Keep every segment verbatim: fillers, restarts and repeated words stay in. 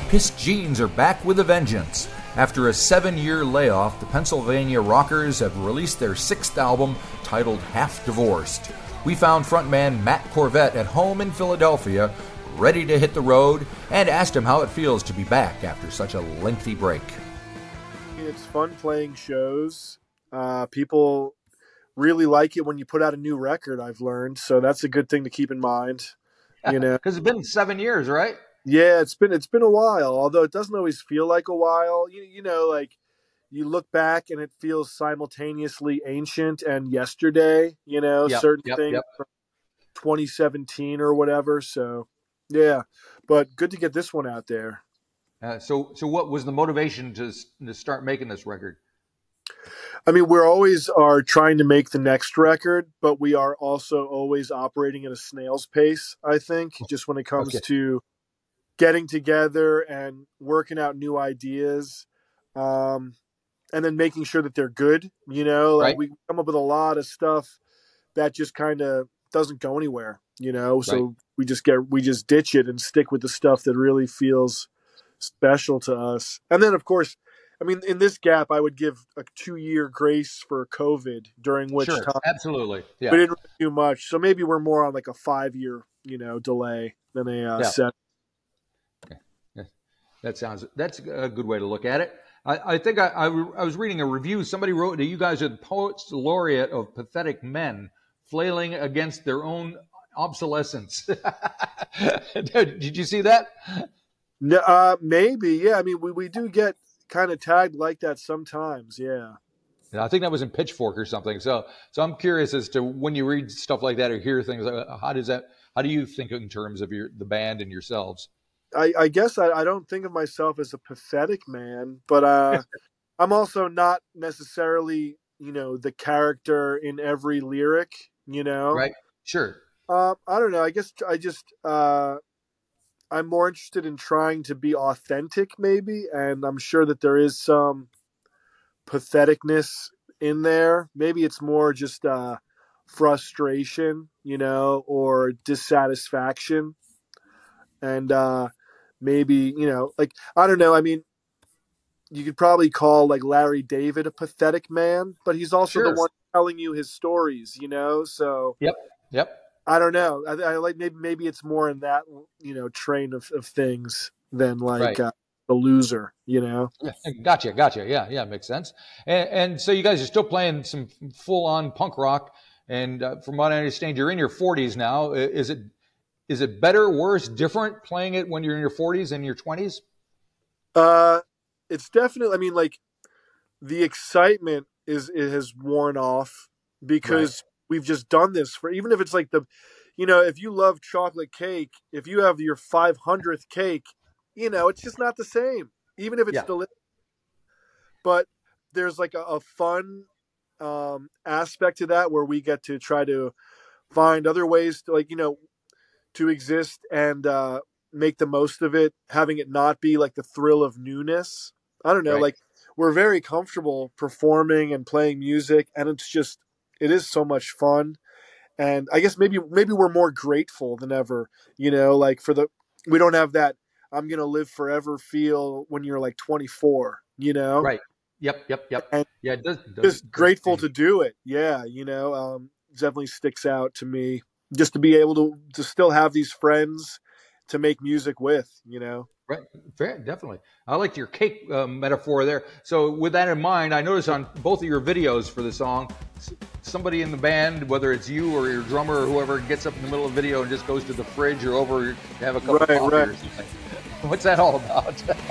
Pissed Jeans are back with a vengeance. After a seven-year layoff, the Pennsylvania Rockers have released their sixth album, titled Half Divorced. We found frontman Matt Corvette at home in Philadelphia, ready to hit the road, and asked him how it feels to be back after such a lengthy break. It's fun playing shows. Uh, people really like it when you put out a new record, I've learned, so that's a good thing to keep in mind. You know, because it's been seven years, right? Yeah, it's been it's been a while, although it doesn't always feel like a while. You you know, like you look back and it feels simultaneously ancient and yesterday, you know, yep, certain yep, things yep. from twenty seventeen or whatever. So, yeah, but good to get this one out there. Uh, so so what was the motivation to to start making this record? I mean, we're always are trying to make the next record, but we are also always operating at a snail's pace, I think, just when it comes okay. to getting together and working out new ideas, um, and then making sure that they're good. You know, like right. we come up with a lot of stuff that just kind of doesn't go anywhere, you know, so right. we just get, we just ditch it and stick with the stuff that really feels special to us. And then, of course, I mean, in this gap, I would give a two-year grace for COVID, during which sure, time absolutely, yeah, we didn't really do much. So maybe we're more on like a five-year, you know, delay than a uh, yeah. set. Okay. Yeah. That sounds. That's a good way to look at it. I, I think I, I, I was reading a review. Somebody wrote that you guys are the poets laureate of pathetic men flailing against their own obsolescence. Did you see that? No, uh, maybe, yeah. I mean, we, we do get kind of tagged like that sometimes, yeah. Yeah, I think that was in Pitchfork or something. So, so I'm curious as to when you read stuff like that or hear things, how does that? How do you think in terms of your the band and yourselves? I, I guess I, I don't think of myself as a pathetic man, but uh, I'm also not necessarily, you know, the character in every lyric, you know. Right. Sure. Uh, I don't know. I guess I just uh, I'm more interested in trying to be authentic, maybe, and I'm sure that there is some patheticness in there. Maybe it's more just uh, frustration, you know, or dissatisfaction, and uh, maybe, you know, like I don't know. I mean, you could probably call like Larry David a pathetic man, but he's also sure. the one telling you his stories, you know. So yep, yep. I don't know. I, I like maybe maybe it's more in that, you know, train of, of things than like right. uh, the loser, you know. Yeah, gotcha, gotcha. Yeah, yeah, makes sense. And, and so you guys are still playing some full on punk rock, and uh, from what I understand, you're in your forties now. Is it is it better, worse, different playing it when you're in your forties and your twenties? Uh, it's definitely. I mean, like the excitement is it has worn off because. Right. We've just done this for, even if it's like the, you know, if you love chocolate cake, if you have your five hundredth cake, you know, it's just not the same, even if it's yeah. delicious. But there's like a, a fun um, aspect to that where we get to try to find other ways to, like, you know, to exist and uh, make the most of it, having it not be like the thrill of newness. I don't know, right. like we're very comfortable performing and playing music, and it's just, it is so much fun. And I guess maybe maybe we're more grateful than ever, you know, like for the, we don't have that I'm going to live forever feel when you're like twenty-four, you know? Right. Yep, yep, yep. And yeah, it does, does just does grateful change. to do it. Yeah, you know, um, definitely sticks out to me just to be able to, to still have these friends to make music with, you know? Right, fair, definitely. I liked your cake uh, metaphor there. So with that in mind, I noticed on both of your videos for the song, somebody in the band, whether it's you or your drummer or whoever, gets up in the middle of the video and just goes to the fridge or over to have a cup right, of coffee right. or something. What's that all about?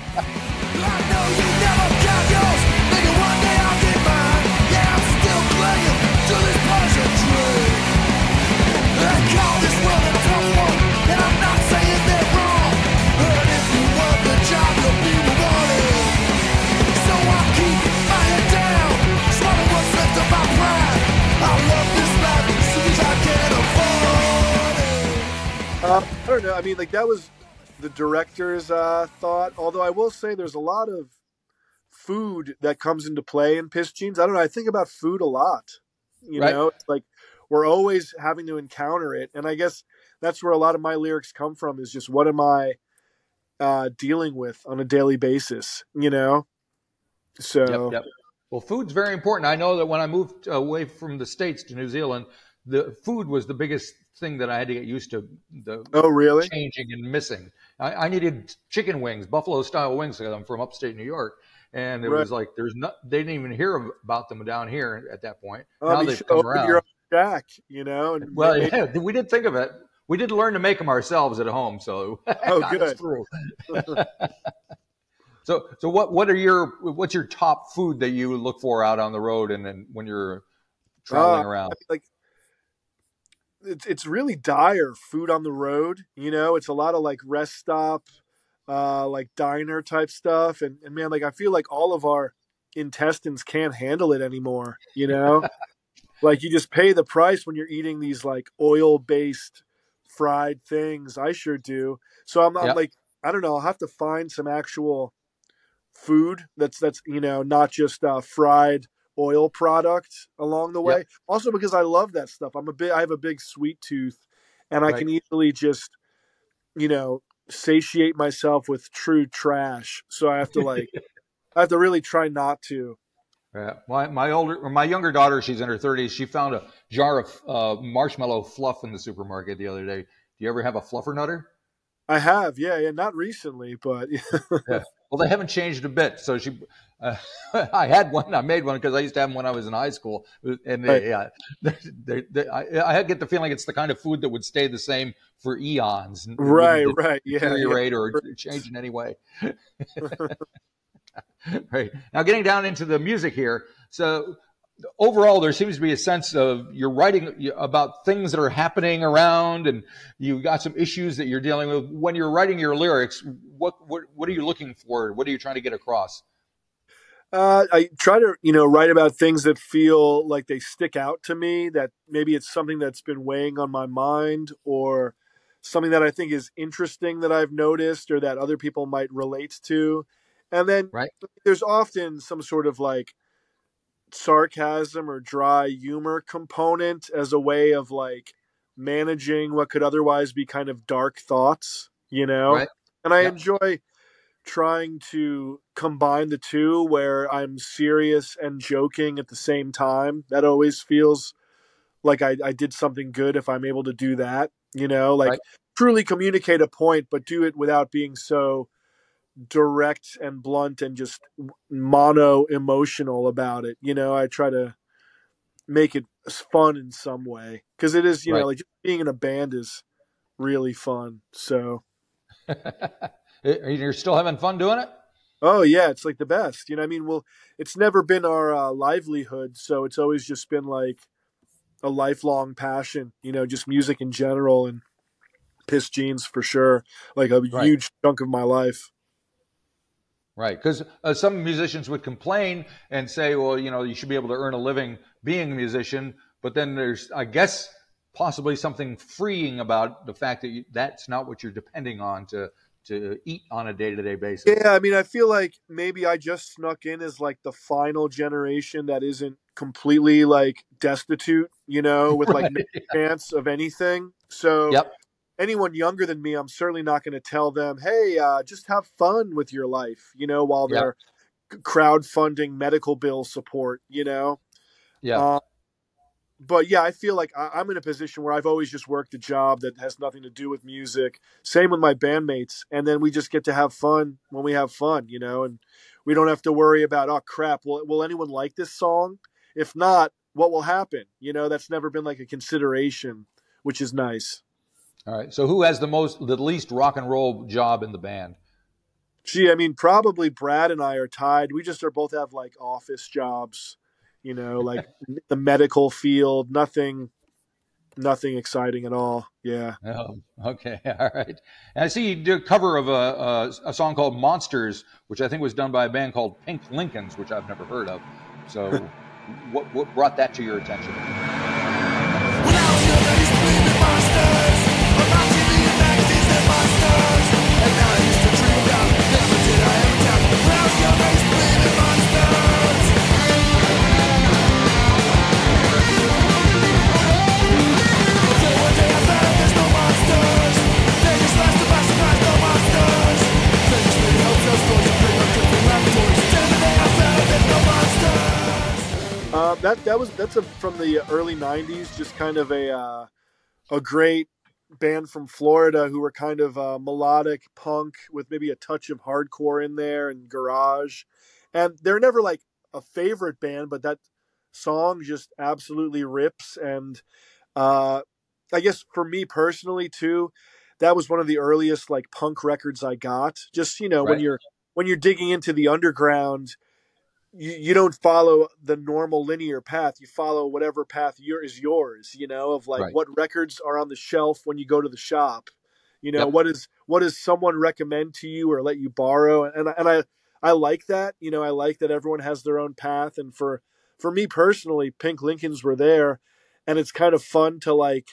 Uh, I don't know. I mean, like that was the director's uh, thought. Although I will say there's a lot of food that comes into play in Pissed Jeans. I don't know. I think about food a lot. You right. know, it's like we're always having to encounter it. And I guess that's where a lot of my lyrics come from, is just what am I uh, dealing with on a daily basis, you know? So, yep, yep. Well, food's very important. I know that when I moved away from the States to New Zealand, the food was the biggest thing that I had to get used to. The oh, really? Changing and missing. I, I needed chicken wings, buffalo style wings, because I'm from upstate New York. And it right. was like, there's not, they didn't even hear about them down here at that point. Oh, now they've come around. Your own shack, you know? And well, maybe... yeah, we did think of it. We did learn to make them ourselves at home. So oh, good. Through. so, so what, what are your, what's your top food that you look for out on the road and then when you're traveling uh, around? Like, it's, it's really dire food on the road. You know, it's a lot of like rest stop, uh, like diner type stuff. And, and man, like, I feel like all of our intestines can't handle it anymore, you know, like you just pay the price when you're eating these like oil based fried things. I sure do. So I'm, I'm yep. like, I don't know. I'll have to find some actual food that's, that's, you know, not just uh fried oil product along the way. Yep. Also because I love that stuff. I'm a big, I have a big sweet tooth and I right. can easily just, you know, satiate myself with true trash. So I have to like, I have to really try not to. Yeah. My, my older, or my younger daughter, she's in her thirties. She found a jar of uh, marshmallow fluff in the supermarket the other day. Do you ever have a fluffer nutter? I have. Yeah. Yeah. Not recently, but yeah. Well, they haven't changed a bit. So she, uh, I had one. I made one because I used to have them when I was in high school, and they, yeah, they, they, they, I, I get the feeling it's the kind of food that would stay the same for eons. Right, right, yeah, deteriorate yeah. or change in any way. Right now, getting down into the music here. So overall, there seems to be a sense of you're writing about things that are happening around, and you've got some issues that you're dealing with. When you're writing your lyrics, what what what are you looking for? What are you trying to get across? Uh, I try to, you know, write about things that feel like they stick out to me, that maybe it's something that's been weighing on my mind or something that I think is interesting that I've noticed or that other people might relate to. And then right. there's often some sort of like sarcasm or dry humor component as a way of like managing what could otherwise be kind of dark thoughts, you know? Right. And I yep. enjoy trying to combine the two where I'm serious and joking at the same time. That always feels like I, I did something good if I'm able to do that, you know, like right. truly communicate a point, but do it without being so direct and blunt and just mono emotional about it. You know, I try to make it fun in some way because it is, you right. know, like just being in a band is really fun. So you're still having fun doing it? Oh yeah, it's like the best. You know, I mean, well, it's never been our uh, livelihood, so it's always just been like a lifelong passion. You know, just music in general, and Piss Jeans for sure, like a right. huge chunk of my life. Right, because uh, some musicians would complain and say, well, you know, you should be able to earn a living being a musician, but then there's, I guess, possibly something freeing about the fact that you, that's not what you're depending on to to eat on a day-to-day basis. Yeah, I mean, I feel like maybe I just snuck in as like the final generation that isn't completely like destitute, you know, with like no chance of anything. So yep. anyone younger than me, I'm certainly not going to tell them, hey, uh, just have fun with your life, you know, while they're yep. crowdfunding medical bill support, you know? Yeah. Uh, But yeah, I feel like I'm in a position where I've always just worked a job that has nothing to do with music. Same with my bandmates. And then we just get to have fun when we have fun, you know, and we don't have to worry about, oh crap, will, will anyone like this song? If not, what will happen? You know, that's never been like a consideration, which is nice. All right. So who has the most, the least rock and roll job in the band? Gee, I mean, probably Brad and I are tied. We just are both have like office jobs. You know, like the medical field, nothing, nothing exciting at all. Yeah. Oh, okay. All right. And I see you do a cover of a, a, a song called Monsters, which I think was done by a band called Pink Lincolns, which I've never heard of. So what, what brought that to your attention? that that was that's a from the early nineties, just kind of a uh, a great band from Florida who were kind of uh, melodic punk with maybe a touch of hardcore in there and garage. And they're never like a favorite band, but that song just absolutely rips. And uh, I guess for me personally too, that was one of the earliest like punk records I got. Just, you know, when Right. you're when you're digging into the underground, you, you don't follow the normal linear path. You follow whatever path your, is yours, you know, of like Right. what records are on the shelf when you go to the shop. You know, Yep. what is what does someone recommend to you or let you borrow? And and I I like that. You know, I like that everyone has their own path. And for for me personally, Pink Lincolns were there, and it's kind of fun to like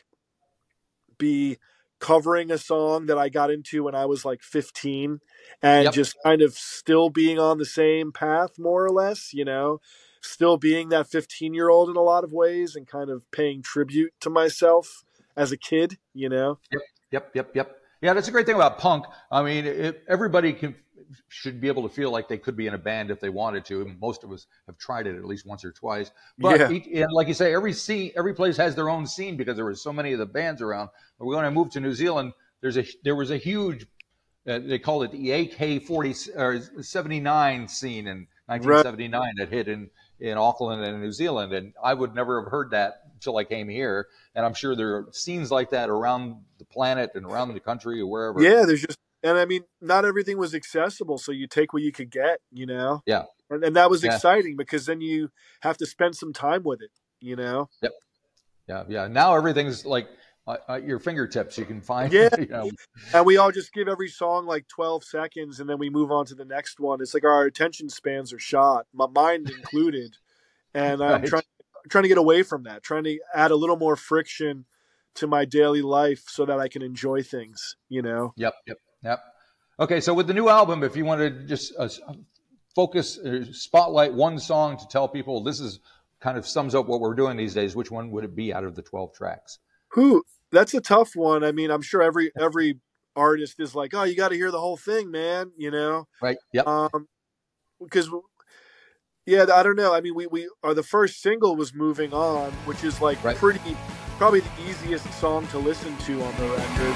be covering a song that I got into when I was like fifteen and Yep. just kind of still being on the same path, more or less, you know, still being that fifteen year old in a lot of ways and kind of paying tribute to myself as a kid, you know? Yep. Yep. Yep. Yep. Yeah, that's a great thing about punk. I mean, it, everybody can should be able to feel like they could be in a band if they wanted to. Most of us have tried it at least once or twice. But Yeah. each, and like you say, every scene, every place has their own scene because there were so many of the bands around. But when I moved to New Zealand, there's a there was a huge, uh, they called it the A K forty or seventy-nine scene in Right. nineteen seventy-nine that hit in in Auckland and New Zealand, and I would never have heard that until I came here. And I'm sure there are scenes like that around the planet and around the country or wherever. Yeah, there's just, and I mean, not everything was accessible, so you take what you could get, you know? Yeah. And, and that was Yeah. exciting because then you have to spend some time with it, you know? Yep. Yeah. Yeah. Now everything's like uh, at your fingertips. You can find. Yeah. You know. And we all just give every song like twelve seconds and then we move on to the next one. It's like our attention spans are shot, my mind included. And I'm Right. trying trying to get away from that, trying to add a little more friction to my daily life so that I can enjoy things, you know? Yep. Yep. Yep. Okay. So with the new album, if you want to just uh, focus, uh, spotlight one song to tell people this is kind of sums up what we're doing these days, which one would it be out of the twelve tracks? Who that's a tough one. I mean, I'm sure every every artist is like, "Oh, you got to hear the whole thing, man," you know? Right. Yep. Um because yeah, I don't know. I mean, we we are the first single was Moving On, which is like Right. pretty probably the easiest song to listen to on the record.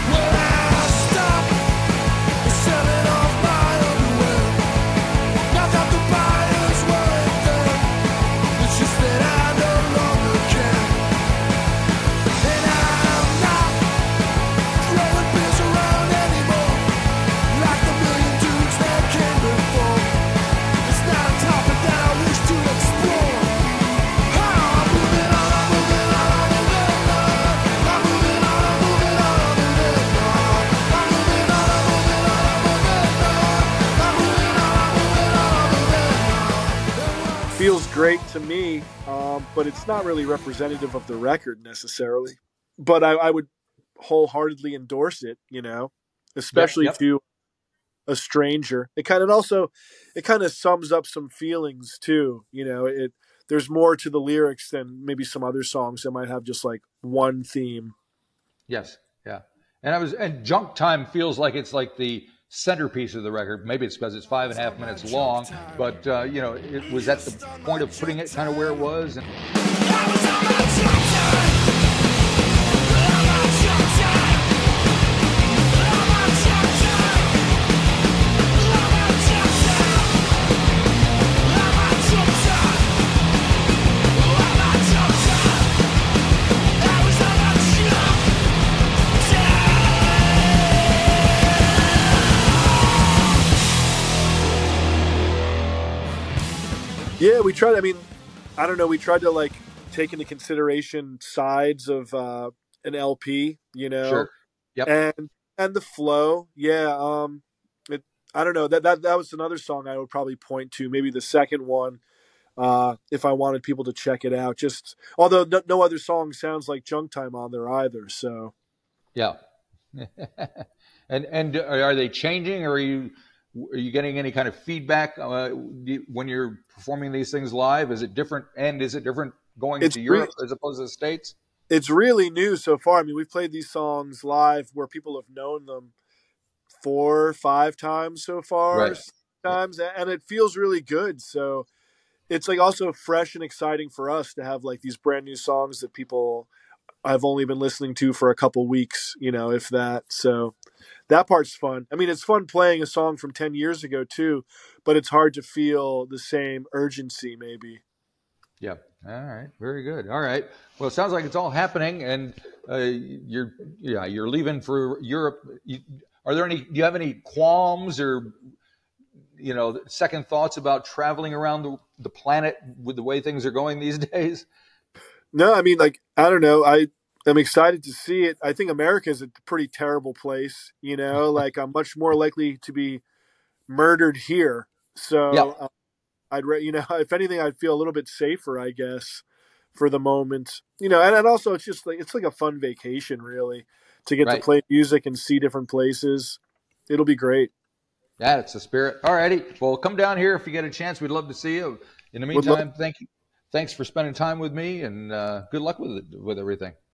Feels great to me, um, but it's not really representative of the record necessarily. But I, I would wholeheartedly endorse it, you know, especially Yep. to a stranger. It kind of also, it kind of sums up some feelings too. You know, it there's more to the lyrics than maybe some other songs that might have just like one theme. Yes. Yeah. And I was and Junk Time feels like it's like the centerpiece of the record. Maybe it's because it's five and a half minutes long, but uh, you know, it was at the point of putting it kind of where it was. And Yeah, we tried. I mean, I don't know. We tried to like take into consideration sides of uh, an L P, you know, sure. Yep. and and the flow. Yeah, um, it. I don't know. That that that was another song I would probably point to. Maybe the second one, uh, if I wanted people to check it out. Just although no, no other song sounds like Junk Time on there either. So Yeah. and and are they changing, or are you are you getting any kind of feedback uh, when you're performing these things live? Is it different, and is it different going It's to re- Europe as opposed to the States? it's really new so far. I mean, we've played these songs live where people have known them four, five times so far, Right. six times, and it feels really good. So it's like also fresh and exciting for us to have like these brand new songs that people I've only been listening to for a couple weeks, you know, if that. So that part's fun. I mean, it's fun playing a song from ten years ago too, but it's hard to feel the same urgency maybe. Yeah. All right. Very good. All right. Well, it sounds like it's all happening, and uh, you're yeah you're leaving for Europe. You, are there any? Do you have any qualms or you know second thoughts about traveling around the, the planet with the way things are going these days? No, I mean, like, I don't know. I am excited to see it. I think America is a pretty terrible place, you know, like I'm much more likely to be murdered here. Yeah. So uh, I'd, re- you know, if anything, I'd feel a little bit safer, I guess, for the moment, you know, and, and also it's just like, it's like a fun vacation, really, to get to Right. play music and see different places. It'll be great. Yeah, it's the spirit. All righty. Well, come down here if you get a chance. We'd love to see you. In the Would love meantime, thank you. Thanks for spending time with me, and uh, good luck with it, with everything.